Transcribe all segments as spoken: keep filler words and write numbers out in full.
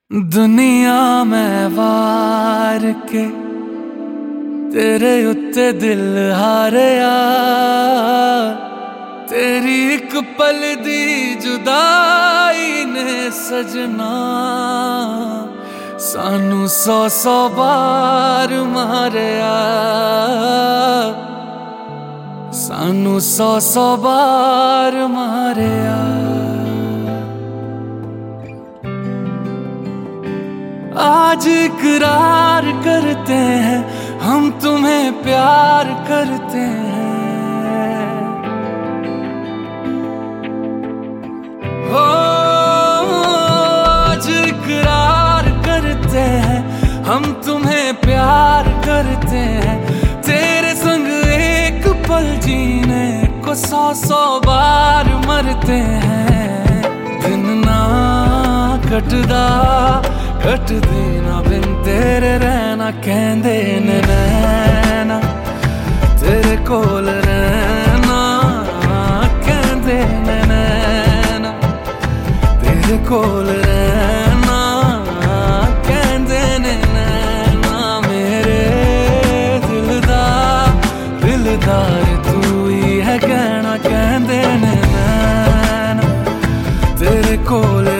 दुनिया में वार के तेरे उत्ते दिल हारिया, तेरी एक पल दी जुदाई ने सजना सानू सौ सौ बार मारिया, सानू सौ सौ बार मारिया। आज इकरार करते हैं हम तुम्हें प्यार करते हैं, हो आज इकरार करते हैं हम तुम्हें प्यार करते हैं। तेरे संग एक पल जीने को सौ सौ बार मरते हैं। दिन ना कटदा कट देना बिन तेरे रहना कहंदे ने नैना, तेरे कोल रहना कहंदे ने नैना, तेरे कोल रहना कहंदे ने नैना। मेरे दिल दा दिलदार तू ही है कहना कहंदे ने नैना, तेरे कोल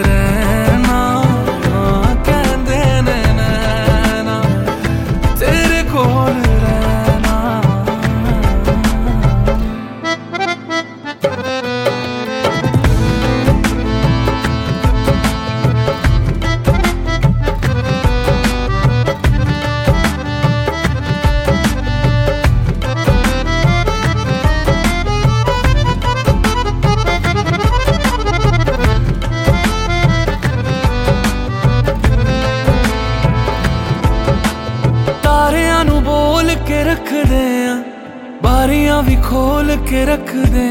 के रख दे, बारियां भी खोल के रख दे।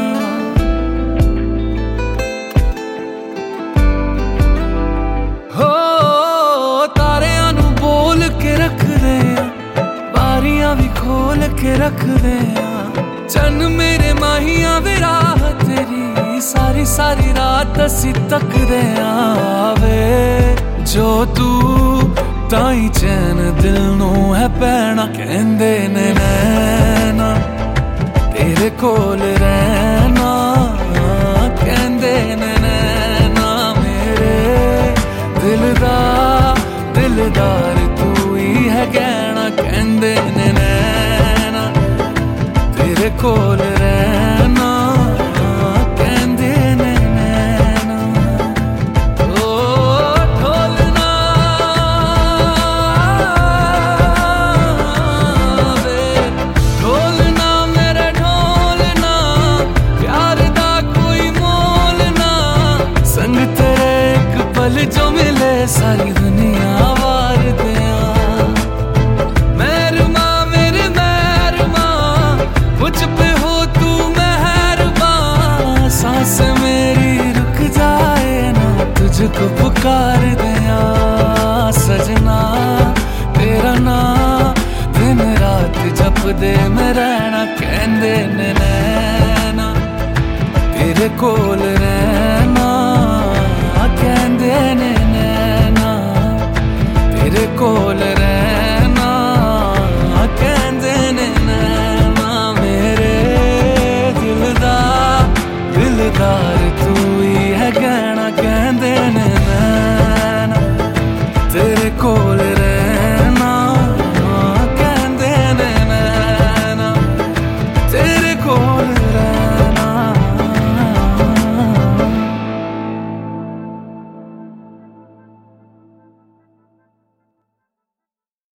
हो तारियां नू बोल के रख दे, बारियां भी खोल के रख दे। चन मेरे माहिया वे राह तेरी सारी सारी रात असी तक दे आवे। जो तू ताई चैन दिल नू है पैना कहंदे ने नैना, तेरे कोल रहना कहंदे ने नैना। मेरे दिल दा दिलदार तू ही है कहना कहंदे ने नैना, तेरे कोल रहना कहंदे ने नैना। जो मिले सारी दुनिया वार दिया। मेहरमा मेरे मेहरमा मुझ पे हो तू मेहरबान, सांस मेरी रुक जाए ना तुझको पुकार दिया। सजना तेरा नाम दिन रात जप दे मैं रहना कहंदे ने नैना, तेरे कोल रहना कहंदे ने नैना, तेरे कोल रहना कहंदे ने नैना। मेरे दिल दा दिलदार तू ही है कहना कहंदे ने नैना, तेरे कोल